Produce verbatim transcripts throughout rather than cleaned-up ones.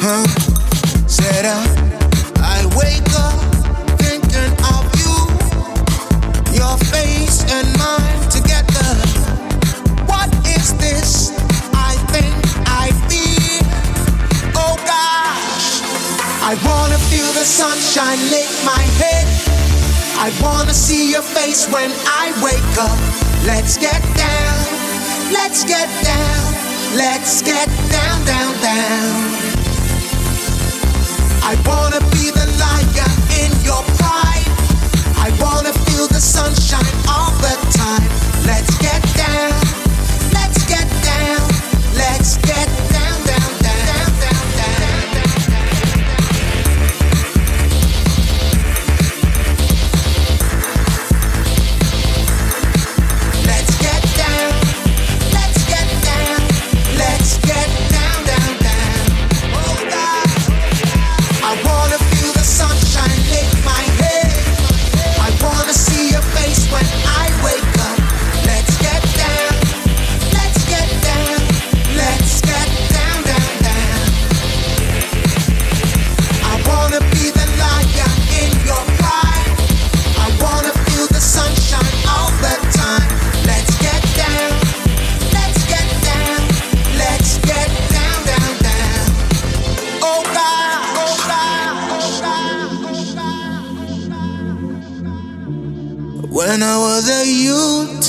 Huh? Said I, I wake up thinking of you, your face and mine together. What is this? I think I feel. Oh gosh, I wanna feel the sunshine lick my head. I wanna see your face when I wake up. Let's get down, let's get down, let's get down, down, down. I wanna be the lion in your pride. I wanna feel the sunshine all the time. Let's get down, let's get down, let's get down, down, down, down, down, let's get down, let's get down, let's get down, down, down. Oh God. I wanna feel the sunshine lick my head. I wanna see your face when I wake up. Let's get down, let's get down, let's get down, down, down. I wanna be the lion in your pride. I wanna feel the sunshine all the time. Let's get down, let's get down, let's get down, down, down. Oh God, oh God, oh God. When I was a youth,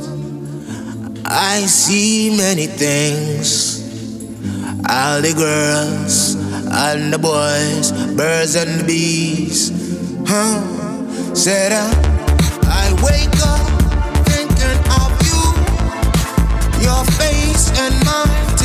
I see many things. All the girls and the boys, birds and the bees. Huh? Said I, I wake up thinking of you, your face and mine